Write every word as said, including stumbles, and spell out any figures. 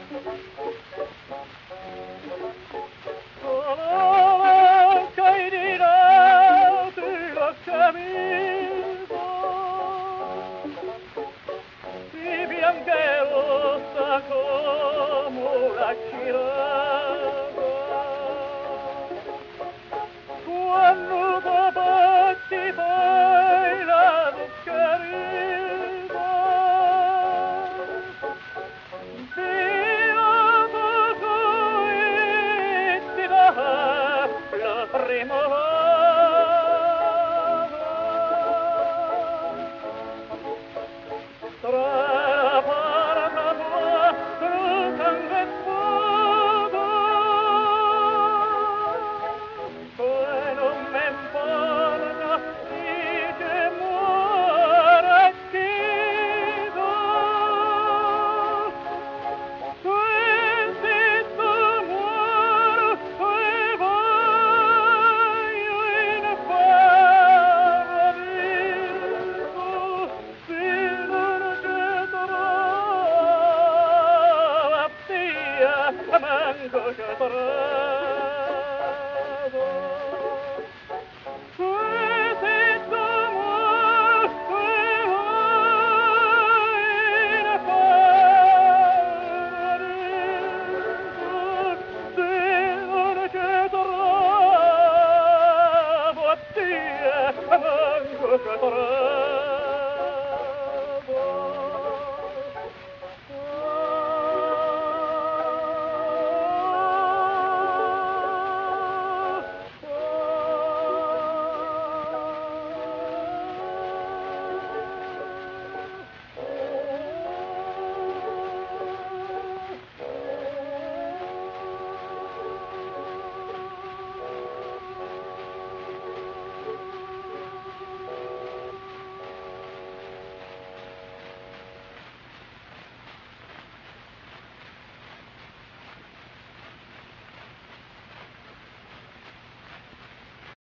Solo caerá de los caminos y biancherosa como la chiragua. Quando baci poi la carina, la prima tra la parata tua crujando el fuego pues no me importa si te muero aquí manco che